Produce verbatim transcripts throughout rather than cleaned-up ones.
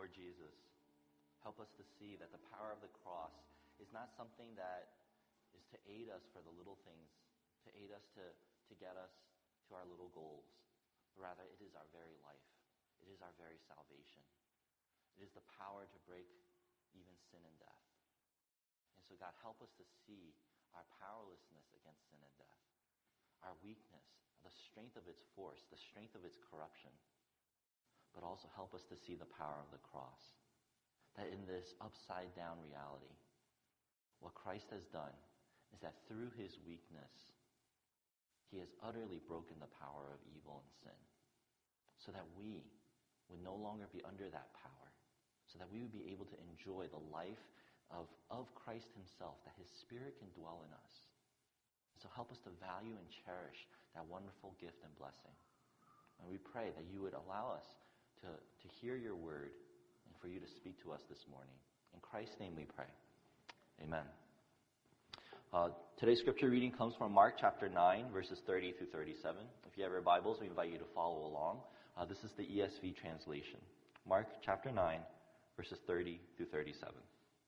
Lord Jesus, help us to see that the power of the cross is not something that is to aid us for the little things, to aid us to, to get us to our little goals. Rather, it is our very life. It is our very salvation. It is the power to break even sin and death. And so, God, help us to see our powerlessness against sin and death, our weakness, the strength of its force, the strength of its corruption, but also help us to see the power of the cross. That in this upside-down reality, what Christ has done is that through his weakness, he has utterly broken the power of evil and sin, so that we would no longer be under that power, so that we would be able to enjoy the life of, of Christ himself, that his Spirit can dwell in us. So help us to value and cherish that wonderful gift and blessing. And we pray that you would allow us to, to hear your word and for you to speak to us this morning. In Christ's name we pray. Amen. Uh, today's scripture reading comes from Mark chapter nine, verses thirty through thirty-seven. If you have your Bibles, we invite you to follow along. Uh, this is the E S V translation. Mark chapter nine, verses thirty through thirty-seven.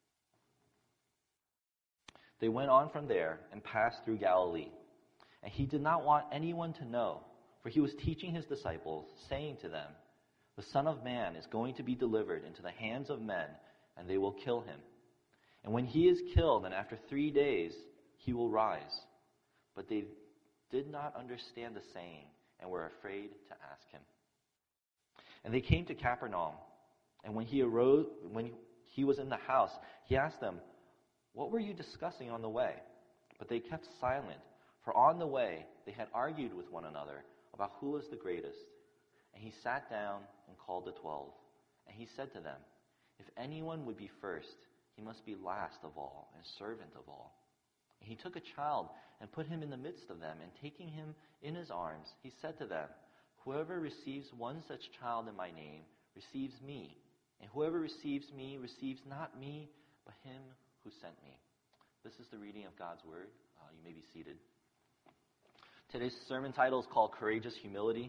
They went on from there and passed through Galilee. And he did not want anyone to know, for he was teaching his disciples, saying to them, "The Son of Man is going to be delivered into the hands of men, and they will kill him. And when he is killed, and after three days, he will rise." But they did not understand the saying, and were afraid to ask him. And they came to Capernaum. And when he arose, when he was in the house, he asked them, "What were you discussing on the way?" But they kept silent, for on the way they had argued with one another about who was the greatest. And he sat down and called the twelve. And he said to them, "If anyone would be first, he must be last of all and servant of all." And he took a child and put him in the midst of them, and taking him in his arms, he said to them, "Whoever receives one such child in my name receives me. And whoever receives me receives not me, but him who sent me." This is the reading of God's word. Uh, you may be seated. Today's sermon title is called Courageous Humility.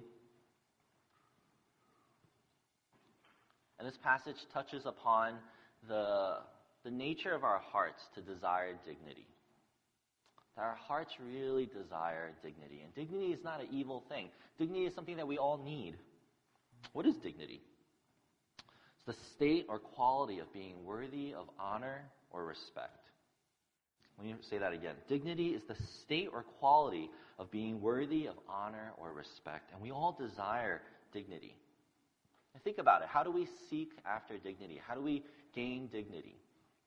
And this passage touches upon the, the nature of our hearts to desire dignity. That our hearts really desire dignity. And dignity is not an evil thing. Dignity is something that we all need. What is dignity? It's the state or quality of being worthy of honor or respect. Let me say that again. Dignity is the state or quality of being worthy of honor or respect. And we all desire dignity. And think about it. How do we seek after dignity? How do we gain dignity?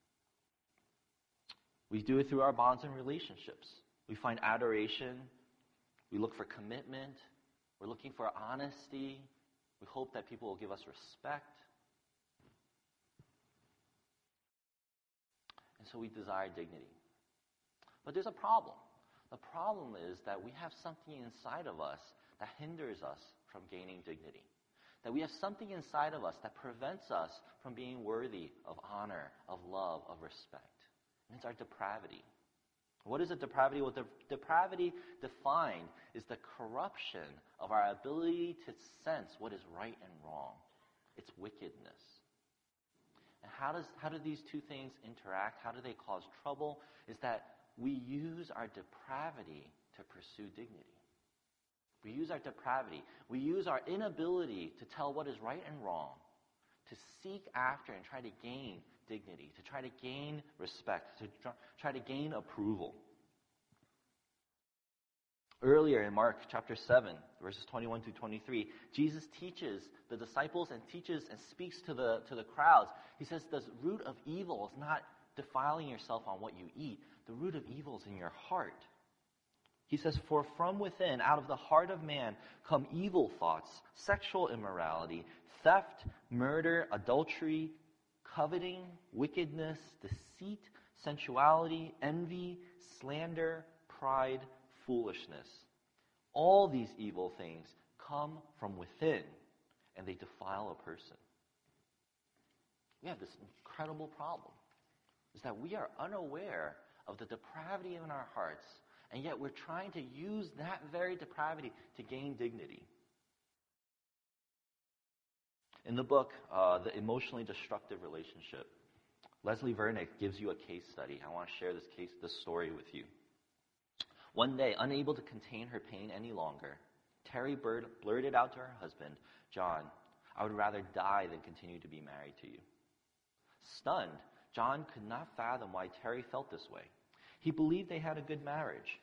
We do it through our bonds and relationships. We find adoration. We look for commitment. We're looking for honesty. We hope that people will give us respect. And so we desire dignity. But there's a problem. The problem is that we have something inside of us that hinders us from gaining dignity. That we have something inside of us that prevents us from being worthy of honor, of love, of respect. And it's our depravity. What is a depravity? Well, the depravity defined is the corruption of our ability to sense what is right and wrong. It's wickedness. And how does how do these two things interact? How do they cause trouble? Is that we use our depravity to pursue dignity. We use our depravity. We use our inability to tell what is right and wrong to seek after and try to gain dignity, to try to gain respect, to try to gain approval. Earlier in Mark chapter seven, verses twenty-one through twenty-three, Jesus teaches the disciples and teaches and speaks to the, to the crowds. He says the root of evil is not defiling yourself on what you eat. The root of evil is in your heart. He says, "For from within, out of the heart of man, come evil thoughts, sexual immorality, theft, murder, adultery, coveting, wickedness, deceit, sensuality, envy, slander, pride, foolishness. All these evil things come from within, and they defile a person." We have this incredible problem, is that we are unaware of the depravity in our hearts, and yet we're trying to use that very depravity to gain dignity. In the book, uh, The Emotionally Destructive Relationship, Leslie Vernick gives you a case study. I want to share this case, this story with you. One day, unable to contain her pain any longer, Terry Bird blurted out to her husband, John, I would rather die than continue to be married to you. Stunned, John could not fathom why Terry felt this way. He believed they had a good marriage.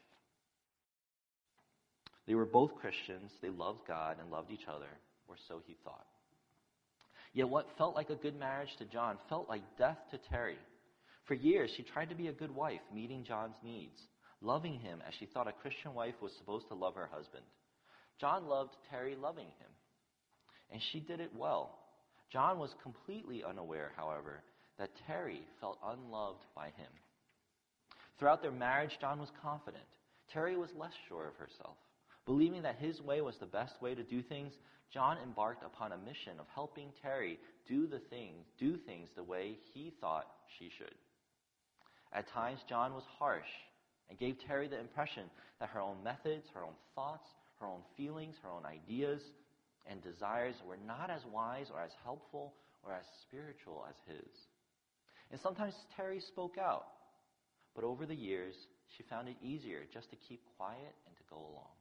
They were both Christians, they loved God and loved each other, or so he thought. Yet what felt like a good marriage to John felt like death to Terry. For years, she tried to be a good wife, meeting John's needs, loving him as she thought a Christian wife was supposed to love her husband. John loved Terry loving him, and she did it well. John was completely unaware, however, that Terry felt unloved by him. Throughout their marriage, John was confident. Terry was less sure of herself. Believing that his way was the best way to do things, John embarked upon a mission of helping Terry do the things, do things the way he thought she should. At times, John was harsh and gave Terry the impression that her own methods, her own thoughts, her own feelings, her own ideas and desires were not as wise or as helpful or as spiritual as his. And sometimes Terry spoke out, but over the years, she found it easier just to keep quiet and to go along.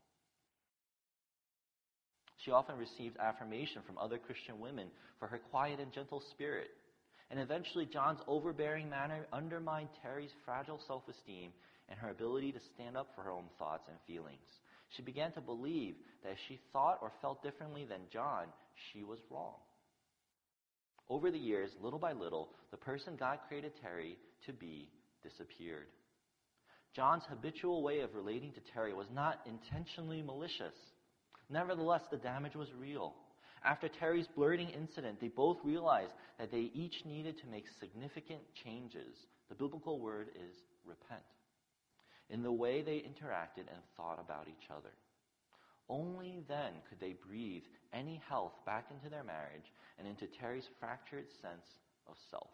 She often received affirmation from other Christian women for her quiet and gentle spirit. And eventually, John's overbearing manner undermined Terry's fragile self-esteem and her ability to stand up for her own thoughts and feelings. She began to believe that if she thought or felt differently than John, she was wrong. Over the years, little by little, the person God created Terry to be disappeared. John's habitual way of relating to Terry was not intentionally malicious. Nevertheless, the damage was real. After Terry's blurting incident, they both realized that they each needed to make significant changes. The biblical word is repent. In the way they interacted and thought about each other. Only then could they breathe any health back into their marriage and into Terry's fractured sense of self.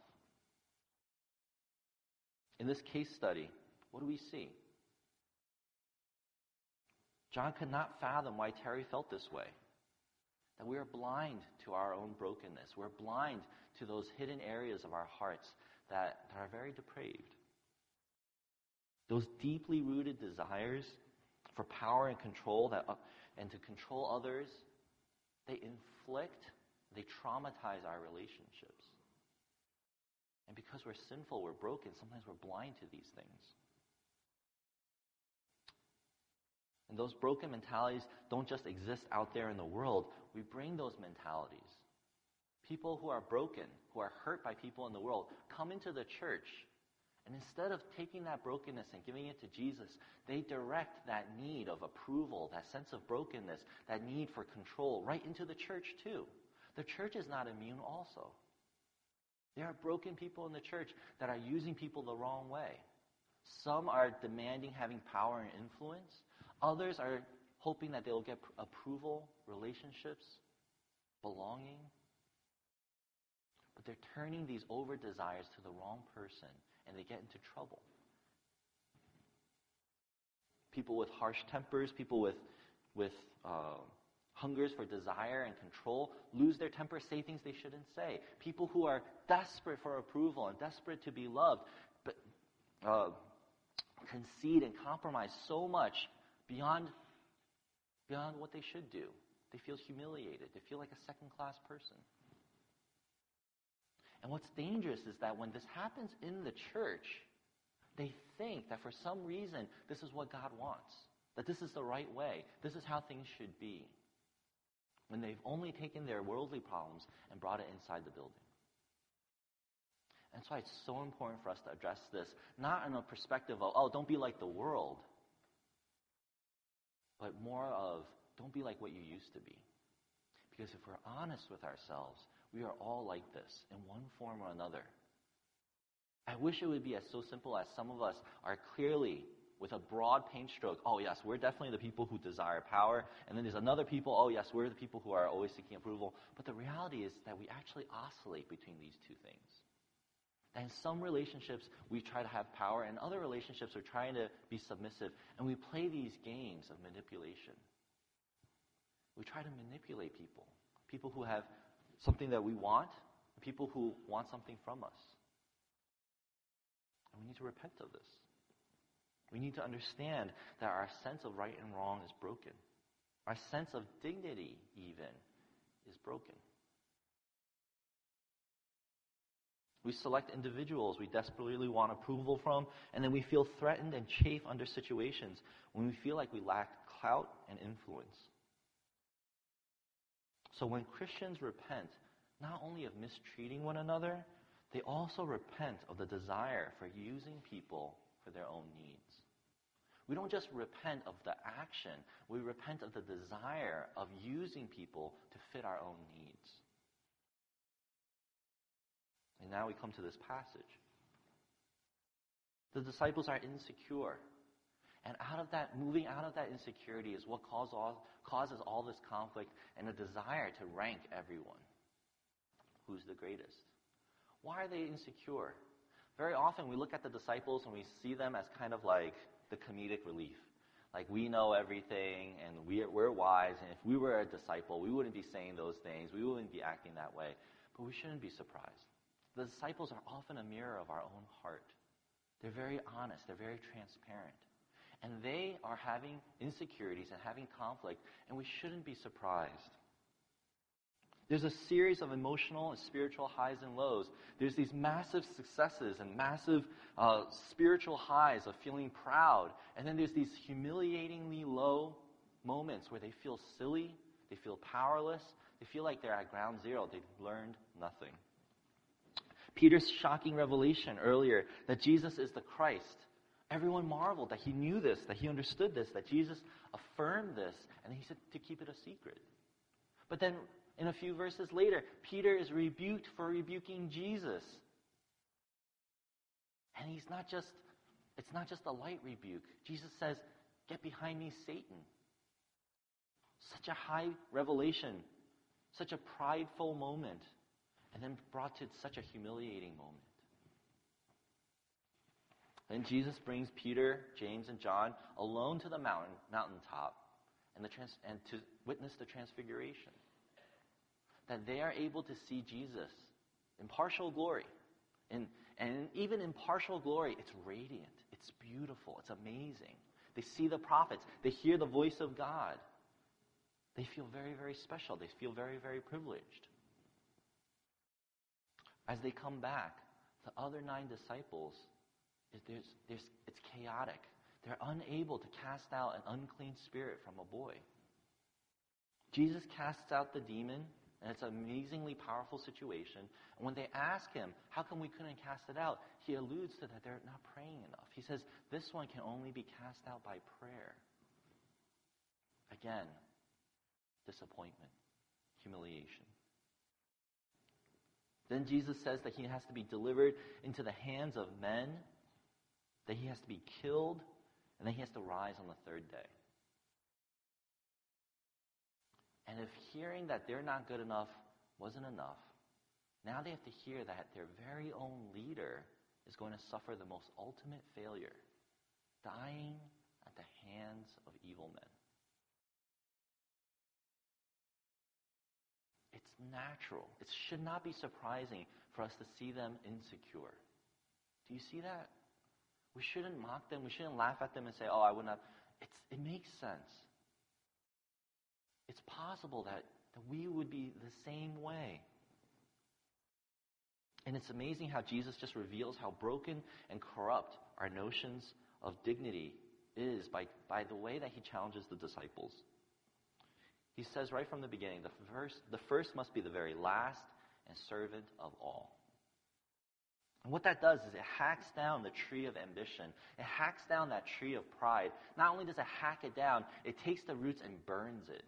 In this case study, what do we see? John could not fathom why Terry felt this way. That we are blind to our own brokenness. We're blind to those hidden areas of our hearts that, that are very depraved. Those deeply rooted desires for power and control that, uh, and to control others, they inflict, they traumatize our relationships. And because we're sinful, we're broken, sometimes we're blind to these things. And those broken mentalities don't just exist out there in the world. We bring those mentalities. People who are broken, who are hurt by people in the world, come into the church. And instead of taking that brokenness and giving it to Jesus, they direct that need of approval, that sense of brokenness, that need for control right into the church too. The church is not immune also. There are broken people in the church that are using people the wrong way. Some are demanding having power and influence. Others are hoping that they will get approval, relationships, belonging. But they're turning these over desires to the wrong person, and they get into trouble. People with harsh tempers, people with, with uh, hungers for desire and control, lose their temper, say things they shouldn't say. People who are desperate for approval and desperate to be loved, but uh, concede and compromise so much beyond, beyond what they should do. They feel humiliated. They feel like a second-class person. And what's dangerous is that when this happens in the church, they think that for some reason this is what God wants, that this is the right way, this is how things should be, when they've only taken their worldly problems and brought it inside the building. And that's why it's so important for us to address this, not in a perspective of, oh, don't be like the world, but more of, don't be like what you used to be. Because if we're honest with ourselves, we are all like this in one form or another. I wish it would be as so simple as some of us are clearly, with a broad paint stroke, oh yes, we're definitely the people who desire power, and then there's another people, oh yes, we're the people who are always seeking approval. But the reality is that we actually oscillate between these two things. And in some relationships, we try to have power, and other relationships are trying to be submissive, and we play these games of manipulation. We try to manipulate people, people who have something that we want, and people who want something from us. And we need to repent of this. We need to understand that our sense of right and wrong is broken. Our sense of dignity, even, is broken. We select individuals we desperately want approval from, and then we feel threatened and chafe under situations when we feel like we lack clout and influence. So when Christians repent, not only of mistreating one another, they also repent of the desire for using people for their own needs. We don't just repent of the action, we repent of the desire of using people to fit our own needs. And now we come to this passage. The disciples are insecure. And out of that, moving out of that insecurity is what cause all, causes all this conflict and a desire to rank everyone. Who's the greatest? Why are they insecure? Very often we look at the disciples and we see them as kind of like the comedic relief. Like, we know everything and we're, we're wise, and if we were a disciple, we wouldn't be saying those things, we wouldn't be acting that way. But we shouldn't be surprised. The disciples are often a mirror of our own heart. They're very honest, they're very transparent. And they are having insecurities and having conflict, and we shouldn't be surprised. There's a series of emotional and spiritual highs and lows. There's these massive successes and massive uh, spiritual highs of feeling proud. And then there's these humiliatingly low moments where they feel silly, they feel powerless, they feel like they're at ground zero, they've learned nothing. Peter's shocking revelation earlier that Jesus is the Christ. Everyone marveled that he knew this, that he understood this, that Jesus affirmed this, and he said to keep it a secret. But then in a few verses later, Peter is rebuked for rebuking Jesus. And he's not just, it's not just a light rebuke. Jesus says, "Get behind me, Satan." Such a high revelation, such a prideful moment, and then brought to such a humiliating moment. Then Jesus brings Peter, James, and John alone to the mountain, mountaintop and, the trans, and to witness the transfiguration. That they are able to see Jesus in partial glory. And, and even in partial glory, it's radiant, it's beautiful, it's amazing. They see the prophets, they hear the voice of God. They feel very, very special. They feel very, very privileged. As they come back, the other nine disciples, there's, there's, it's chaotic. They're unable to cast out an unclean spirit from a boy. Jesus casts out the demon, and it's an amazingly powerful situation. And when they ask him, how come we couldn't cast it out? He alludes to that they're not praying enough. He says, this one can only be cast out by prayer. Again, disappointment, humiliation. Then Jesus says that he has to be delivered into the hands of men, that he has to be killed, and then he has to rise on the third day. And if hearing that they're not good enough wasn't enough, now they have to hear that their very own leader is going to suffer the most ultimate failure, dying at the hands of evil men. It's natural. It should not be surprising for us to see them insecure. Do you see that? We shouldn't mock them. We shouldn't laugh at them and say, oh, I would not. It's, it makes sense. It's possible that, that we would be the same way. And it's amazing how Jesus just reveals how broken and corrupt our notions of dignity is by, by the way that he challenges the disciples. He says right from the beginning, the first, the first must be the very last and servant of all. And what that does is it hacks down the tree of ambition. It hacks down that tree of pride. Not only does it hack it down, it takes the roots and burns it.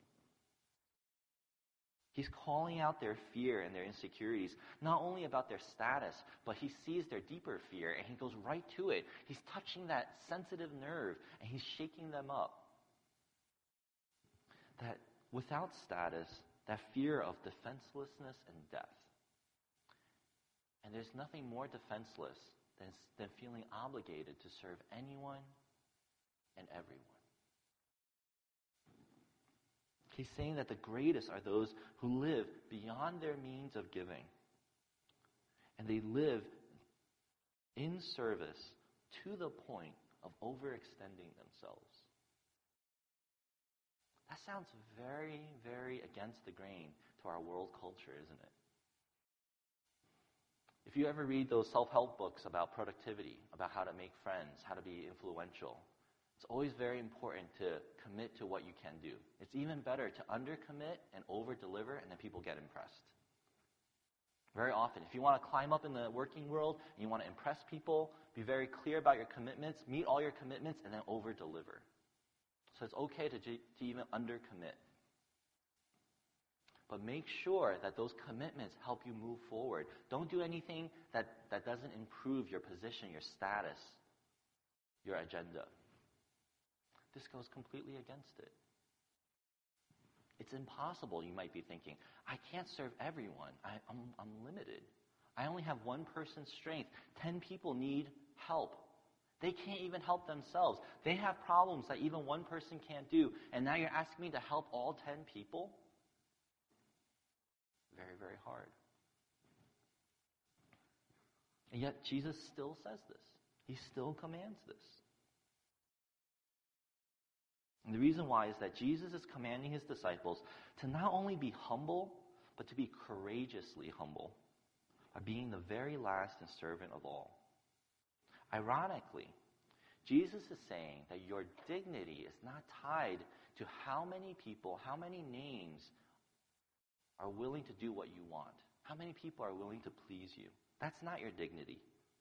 He's calling out their fear and their insecurities, not only about their status, but he sees their deeper fear, and he goes right to it. He's touching that sensitive nerve, and he's shaking them up. That without status, that fear of defenselessness and death. And there's nothing more defenseless than, than feeling obligated to serve anyone and everyone. He's saying that the greatest are those who live beyond their means of giving. And they live in service to the point of overextending themselves. That sounds very, very against the grain to our world culture, isn't it? If you ever read those self-help books about productivity, about how to make friends, how to be influential, it's always very important to commit to what you can do. It's even better to undercommit and over-deliver, and then people get impressed. Very often, if you want to climb up in the working world and you want to impress people, be very clear about your commitments, meet all your commitments, and then over-deliver. So it's okay to, to even undercommit. But make sure that those commitments help you move forward. Don't do anything that, that doesn't improve your position, your status, your agenda. This goes completely against it. It's impossible, you might be thinking. I can't serve everyone. I, I'm, I'm limited. I only have one person's strength. Ten people need help. They can't even help themselves. They have problems that even one person can't do. And now you're asking me to help all ten people? Very, very hard. And yet Jesus still says this. He still commands this. And the reason why is that Jesus is commanding his disciples to not only be humble, but to be courageously humble, by being the very last and servant of all. Ironically, Jesus is saying that your dignity is not tied to how many people, how many names are willing to do what you want. How many people are willing to please you? That's not your dignity.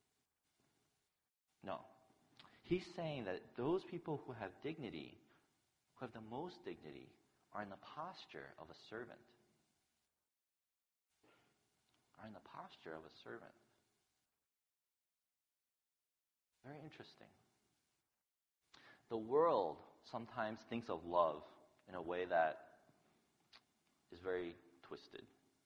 No. He's saying that those people who have dignity, who have the most dignity, are in the posture of a servant. Are in the posture of a servant. Very interesting. The world sometimes thinks of love in a way that is very twisted.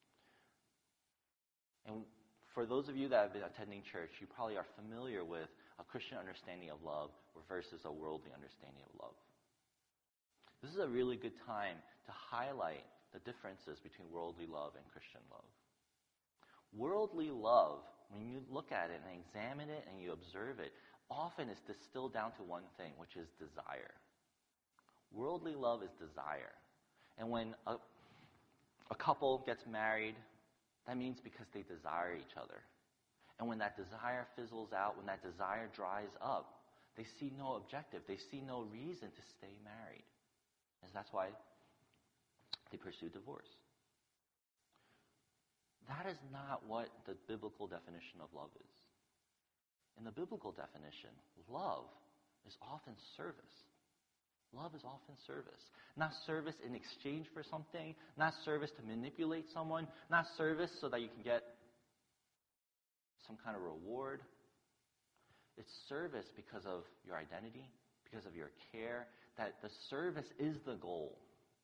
And for those of you that have been attending church, you probably are familiar with a Christian understanding of love versus a worldly understanding of love. This is a really good time to highlight the differences between worldly love and Christian love. Worldly love, when you look at it and examine it and you observe it, often is distilled down to one thing, which is desire. Worldly love is desire. And when a, a couple gets married, that means because they desire each other. And when that desire fizzles out, when that desire dries up, they see no objective. They see no reason to stay married. And that's why they pursue divorce. That is not what the biblical definition of love is. In the biblical definition, love is often service. Love is often service. Not service in exchange for something, not service to manipulate someone, not service so that you can get some kind of reward. It's service because of your identity, because of your care, that the service is the goal.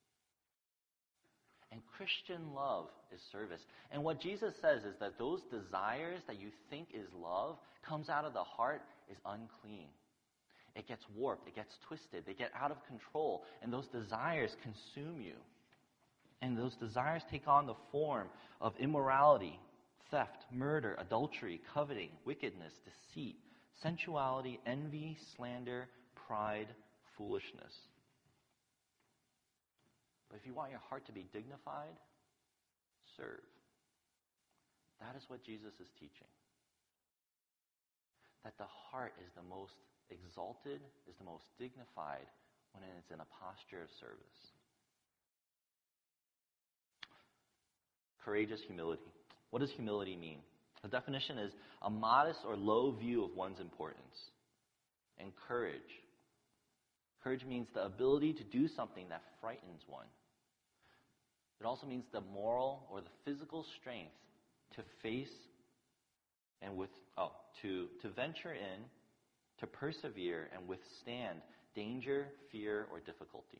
And Christian love is service. And what Jesus says is that those desires that you think is love comes out of the heart is unclean. It gets warped, it gets twisted, they get out of control, and those desires consume you. And those desires take on the form of immorality, theft, murder, adultery, coveting, wickedness, deceit, sensuality, envy, slander, pride, foolishness. But if you want your heart to be dignified, serve. That is what Jesus is teaching. That the heart is the most exalted, is the most dignified when it's in a posture of service. Courageous humility. What does humility mean? The definition is a modest or low view of one's importance. And courage. Courage means the ability to do something that frightens one. It also means the moral or the physical strength to face and with oh to to venture in, to persevere and withstand danger, fear, or difficulty.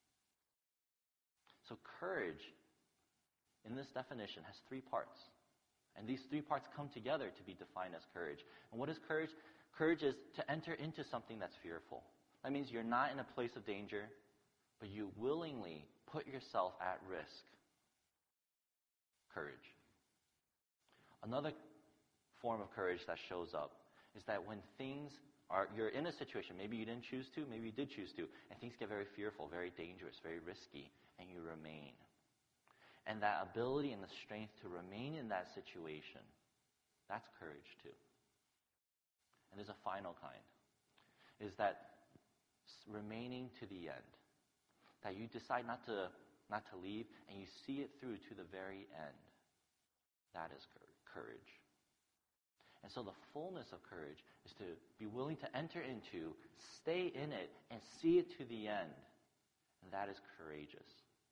So courage, in this definition, has three parts. And these three parts come together to be defined as courage. And what is courage? Courage is to enter into something that's fearful. That means you're not in a place of danger, but you willingly put yourself at risk. Courage. Another form of courage that shows up is that when things are, you're in a situation, maybe you didn't choose to, maybe you did choose to, and things get very fearful, very dangerous, very risky, and you remain. And that ability and the strength to remain in that situation, that's courage too. And there's a final kind, is that remaining to the end. That you decide not to not to leave, and you see it through to the very end. That is courage. And so the fullness of courage is to be willing to enter into, stay in it, and see it to the end. And that is courageous.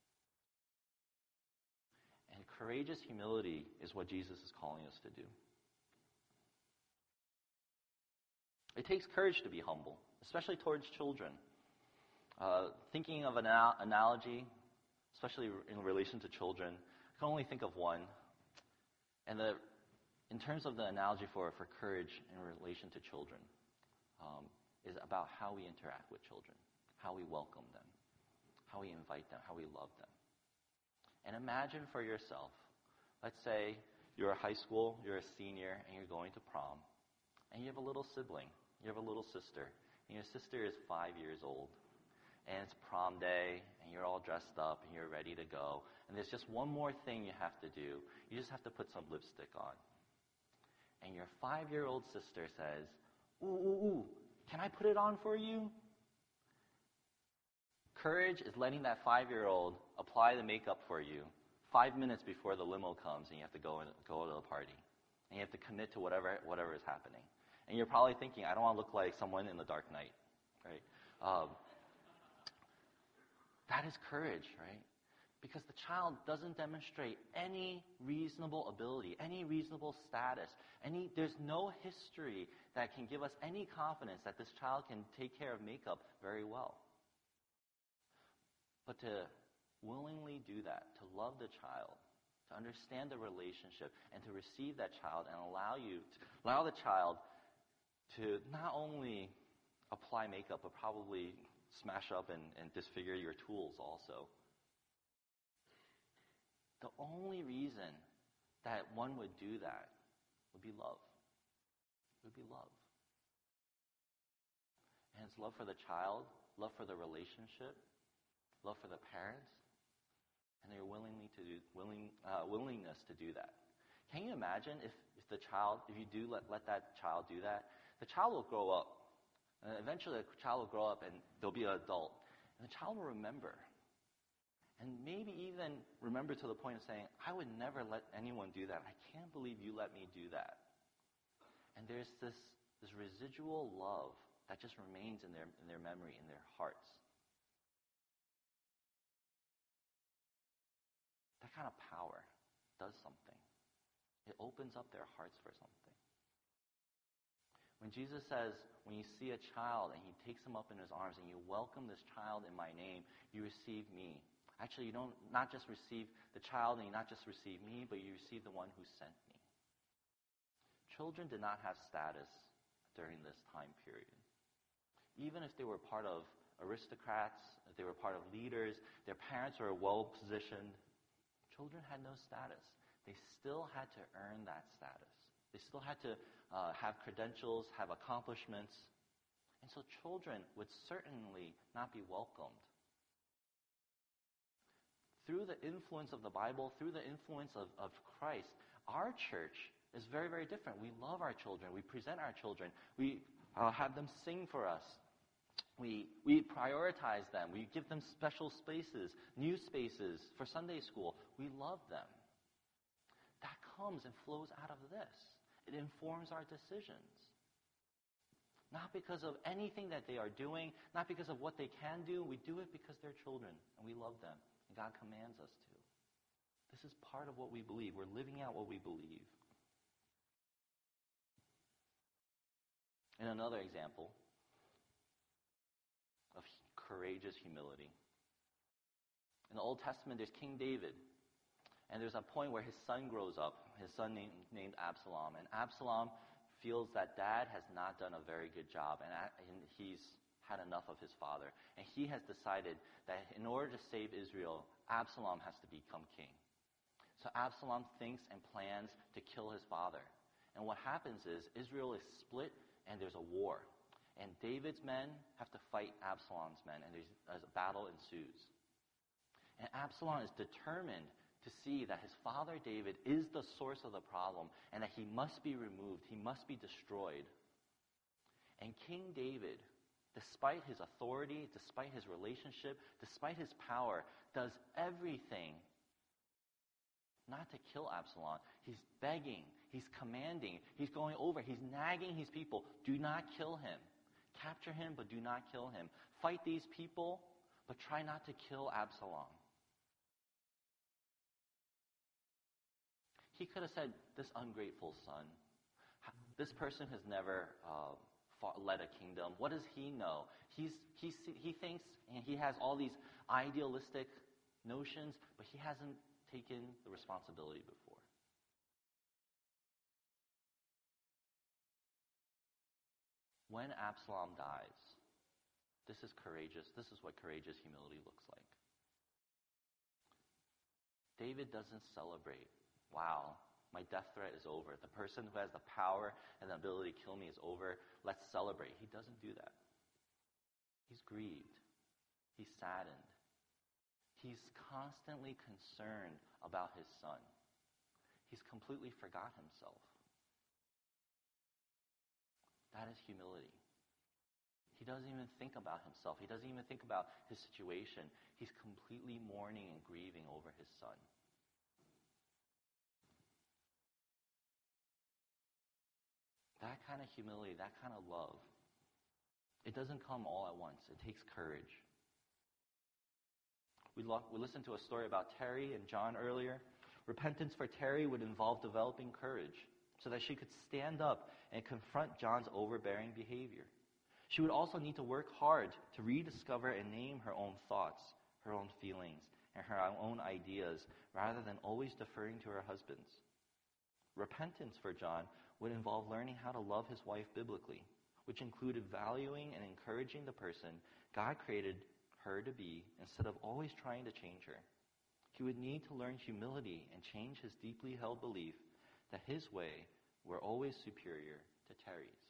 And courageous humility is what Jesus is calling us to do. It takes courage to be humble, especially towards children. Uh, thinking of an anal- analogy, especially in relation to children, I can only think of one. And the, in terms of the analogy for, for courage in relation to children, um, is about how we interact with children, how we welcome them, how we invite them, how we love them. And imagine for yourself, let's say you're a high school, you're a senior, and you're going to prom, and you have a little sibling, you have a little sister, and your sister is five years old. And it's prom day, and you're all dressed up, and you're ready to go. And there's just one more thing you have to do. You just have to put some lipstick on. And your five-year-old sister says, ooh, ooh, ooh, can I put it on for you? Courage is letting that five-year-old apply the makeup for you five minutes before the limo comes, and you have to go, in, go to the party. And you have to commit to whatever, whatever is happening. And you're probably thinking, I don't want to look like someone in the Dark Knight, right? Um, That is courage, right? Because the child doesn't demonstrate any reasonable ability, any reasonable status. Any, there's no history that can give us any confidence that this child can take care of makeup very well. But to willingly do that, to love the child, to understand the relationship, and to receive that child and allow you, to, allow the child to not only apply makeup, but probably smash up and, and disfigure your tools also. The only reason that one would do that would be love. It would be love. And it's love for the child, love for the relationship, love for the parents, and their willingly to do, willing, uh, willingness to do that. Can you imagine if, if the child, if you do let, let that child do that, the child will grow up. And eventually, the child will grow up, and they'll be an adult. And the child will remember. And maybe even remember to the point of saying, I would never let anyone do that. I can't believe you let me do that. And there's this, this residual love that just remains in their, in their memory, in their hearts. That kind of power does something. It opens up their hearts for something. When Jesus says, when you see a child and he takes him up in his arms and you welcome this child in my name, you receive me. Actually, you don't not just receive the child and you not just receive me, but you receive the one who sent me. Children did not have status during this time period. Even if they were part of aristocrats, if they were part of leaders, their parents were well-positioned, children had no status. They still had to earn that status. They still had to uh, have credentials, have accomplishments. And so children would certainly not be welcomed. Through the influence of the Bible, through the influence of, of Christ, our church is very, very different. We love our children. We present our children. We uh, have them sing for us. We, we prioritize them. We give them special spaces, new spaces for Sunday school. We love them. That comes and flows out of this. It informs our decisions. Not because of anything that they are doing, not because of what they can do. We do it because they're children and we love them. And God commands us to. This is part of what we believe. We're living out what we believe. And another example of courageous humility. In the Old Testament, there's King David. And there's a point where his son grows up, his son named, named Absalom. And Absalom feels that dad has not done a very good job. And, and he's had enough of his father. And he has decided that in order to save Israel, Absalom has to become king. So Absalom thinks and plans to kill his father. And what happens is Israel is split and there's a war. And David's men have to fight Absalom's men, and there's, a battle ensues. And Absalom is determined to see that his father David is the source of the problem and that he must be removed, he must be destroyed. And King David, despite his authority, despite his relationship, despite his power, does everything not to kill Absalom. He's begging, he's commanding, he's going over, he's nagging his people, do not kill him. Capture him, but do not kill him. Fight these people, but try not to kill Absalom. He could have said, this ungrateful son, this person has never uh, fought, led a kingdom. What does he know? He's, he's, he thinks, and he has all these idealistic notions, but he hasn't taken the responsibility before. When Absalom dies, this is courageous. This is what courageous humility looks like. David doesn't celebrate. Wow, my death threat is over. The person who has the power and the ability to kill me is over. Let's celebrate. He doesn't do that. He's grieved. He's saddened. He's constantly concerned about his son. He's completely forgot himself. That is humility. He doesn't even think about himself. He doesn't even think about his situation. He's completely mourning and grieving over his son. That kind of humility, that kind of love, it doesn't come all at once. It takes courage. We, lo- we listened to a story about Terry and John earlier. Repentance for Terry would involve developing courage so that she could stand up and confront John's overbearing behavior. She would also need to work hard to rediscover and name her own thoughts, her own feelings, and her own ideas, rather than always deferring to her husband's. Repentance for John would involve learning how to love his wife biblically, which included valuing and encouraging the person God created her to be instead of always trying to change her. He would need to learn humility and change his deeply held belief that his way were always superior to Terry's.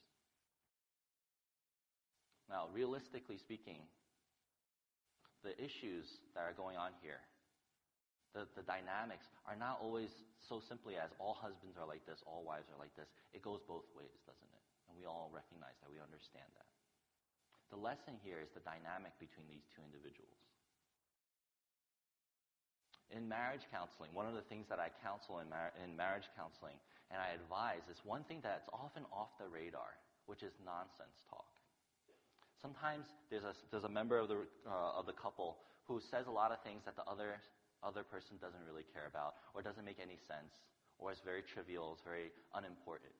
Now, realistically speaking, the issues that are going on here, the, the dynamics are not always so simply as all husbands are like this, all wives are like this. It goes both ways, doesn't it? And we all recognize that, we understand that. The lesson here is the dynamic between these two individuals. In marriage counseling, one of the things that I counsel in, mar- in marriage counseling and I advise is one thing that's often off the radar, which is nonsense talk. Sometimes there's a, there's a member of the, uh, of the couple who says a lot of things that the other, other person doesn't really care about or doesn't make any sense or is very trivial, is very unimportant.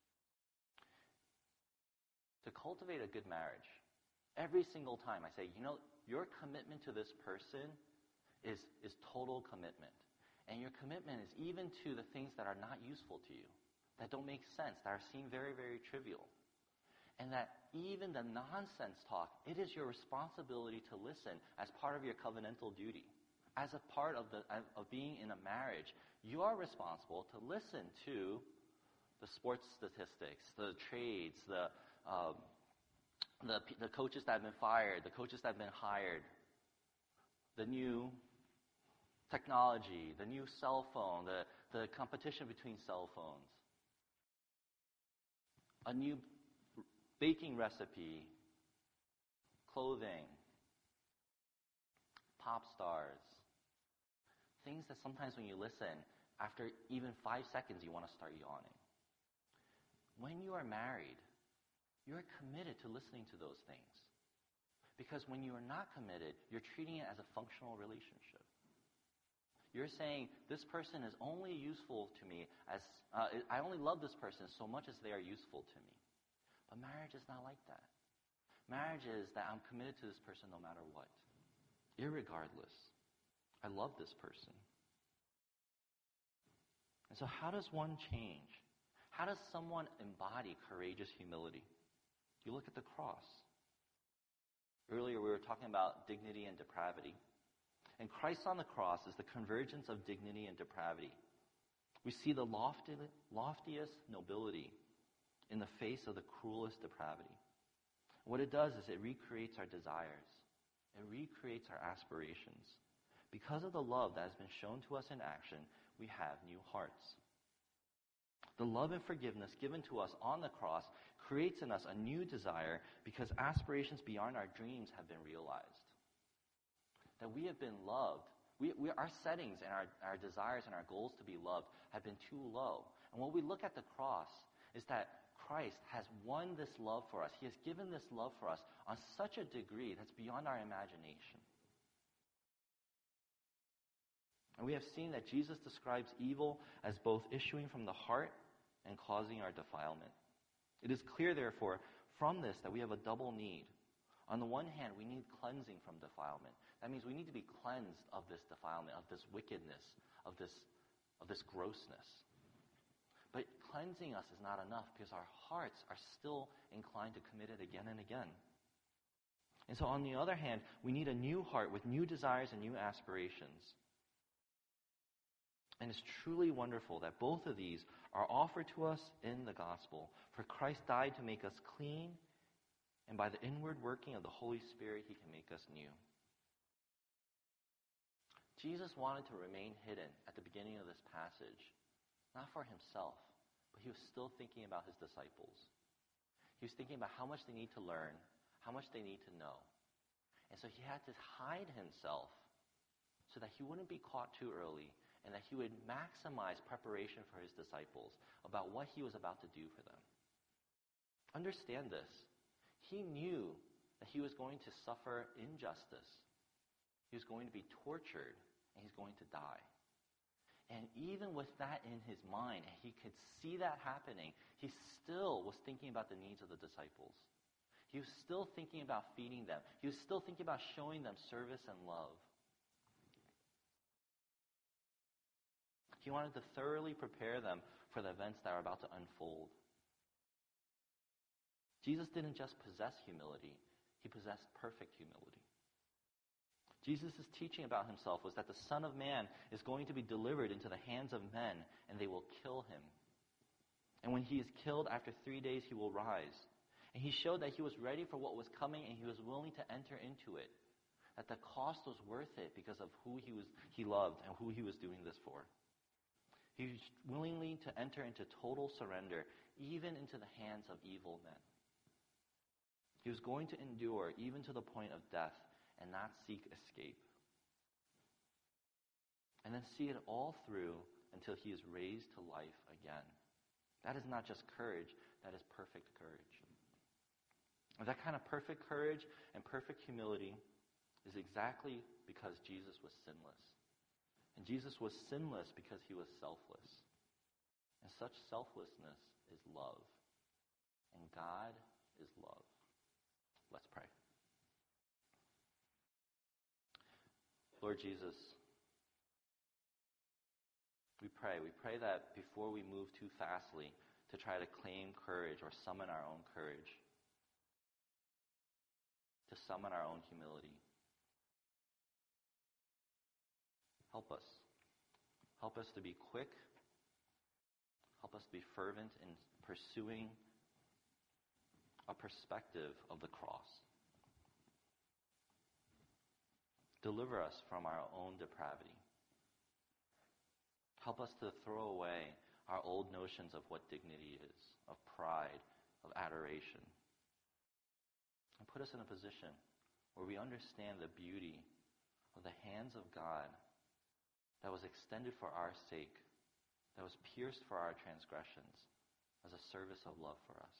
To cultivate a good marriage, every single time I say, you know, your commitment to this person is, is total commitment. And your commitment is even to the things that are not useful to you, that don't make sense, that are seen very, very trivial. And that even the nonsense talk, it is your responsibility to listen as part of your covenantal duty. As a part of, the, of being in a marriage, you are responsible to listen to the sports statistics, the trades, the, um, the, the coaches that have been fired, the coaches that have been hired, the new technology, the new cell phone, the, the competition between cell phones, a new baking recipe, clothing, pop stars, things that sometimes when you listen, after even five seconds, you want to start yawning. When you are married, you're committed to listening to those things. Because when you are not committed, you're treating it as a functional relationship. You're saying, this person is only useful to me as, uh, I only love this person so much as they are useful to me. But marriage is not like that. Marriage is that I'm committed to this person no matter what. Irregardless. I love this person. And so how does one change? How does someone embody courageous humility? You look at the cross. Earlier we were talking about dignity and depravity. And Christ on the cross is the convergence of dignity and depravity. We see the lofty, loftiest nobility in the face of the cruelest depravity. What it does is it recreates our desires. It recreates our aspirations. Because of the love that has been shown to us in action, we have new hearts. The love and forgiveness given to us on the cross creates in us a new desire because aspirations beyond our dreams have been realized. That we have been loved. We, we, our settings and our, our desires and our goals to be loved have been too low. And when we look at the cross, is that Christ has won this love for us. He has given this love for us on such a degree that's beyond our imagination. And we have seen that Jesus describes evil as both issuing from the heart and causing our defilement. It is clear, therefore, from this that we have a double need. On the one hand, we need cleansing from defilement. That means we need to be cleansed of this defilement, of this wickedness, of this, of this grossness. But cleansing us is not enough because our hearts are still inclined to commit it again and again. And so on the other hand, we need a new heart with new desires and new aspirations. And it's truly wonderful that both of these are offered to us in the gospel. For Christ died to make us clean, and by the inward working of the Holy Spirit, he can make us new. Jesus wanted to remain hidden at the beginning of this passage, not for himself, but he was still thinking about his disciples. He was thinking about how much they need to learn, how much they need to know. And so he had to hide himself so that he wouldn't be caught too early, and that he would maximize preparation for his disciples about what he was about to do for them. Understand this. He knew that he was going to suffer injustice. He was going to be tortured, and he's going to die. And even with that in his mind, and he could see that happening, he still was thinking about the needs of the disciples. He was still thinking about feeding them. He was still thinking about showing them service and love. He wanted to thoroughly prepare them for the events that are about to unfold. Jesus didn't just possess humility, he possessed perfect humility. Jesus' teaching about himself was that the Son of Man is going to be delivered into the hands of men, and they will kill him. And when he is killed, after three days he will rise. And he showed that he was ready for what was coming, and he was willing to enter into it. That the cost was worth it because of who he was, he loved and who he was doing this for. He was willingly to enter into total surrender, even into the hands of evil men. He was going to endure even to the point of death and not seek escape. And then see it all through until he is raised to life again. That is not just courage, that is perfect courage. And that kind of perfect courage and perfect humility is exactly because Jesus was sinless. And Jesus was sinless because he was selfless. And such selflessness is love. And God is love. Let's pray. Lord Jesus, we pray. We pray that before we move too fastly to try to claim courage or summon our own courage, to summon our own humility, help us. Help us to be quick. Help us to be fervent in pursuing a perspective of the cross. Deliver us from our own depravity. Help us to throw away our old notions of what dignity is, of pride, of adoration. And put us in a position where we understand the beauty of the hands of God that was extended for our sake, that was pierced for our transgressions, as a service of love for us.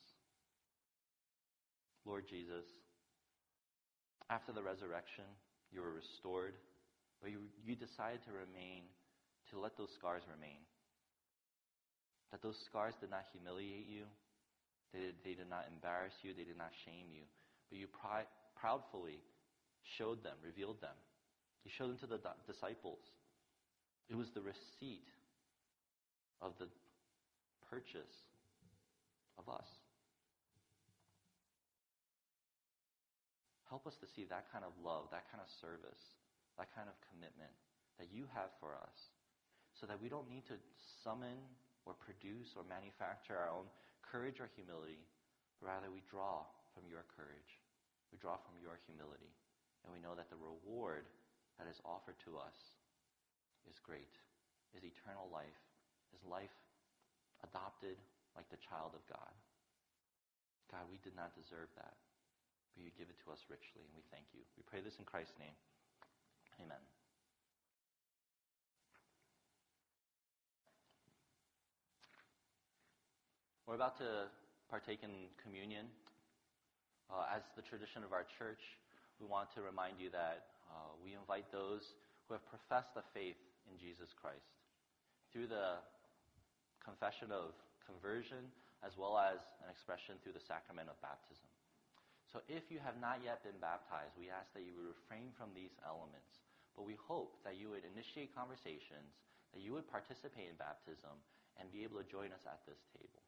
Lord Jesus, after the resurrection, you were restored, but you, you decided to remain, to let those scars remain. That those scars did not humiliate you, they did, they did not embarrass you, they did not shame you, but you pri- proudly showed them, revealed them. You showed them to the di- disciples. It was the receipt of the purchase of us. Help us to see that kind of love, that kind of service, that kind of commitment that you have for us, so that we don't need to summon or produce or manufacture our own courage or humility, but rather we draw from your courage. We draw from your humility. And we know that the reward that is offered to us is great, is eternal life, is life adopted like the child of God. God, we did not deserve that, but you give it to us richly, and we thank you. We pray this in Christ's name. Amen. We're about to partake in communion. Uh, as the tradition of our church, we want to remind you that uh, we invite those who have professed the faith in Jesus Christ through the confession of conversion, as well as an expression through the sacrament of baptism. So if you have not yet been baptized, we ask that you would refrain from these elements. But we hope that you would initiate conversations, that you would participate in baptism, and be able to join us at this table.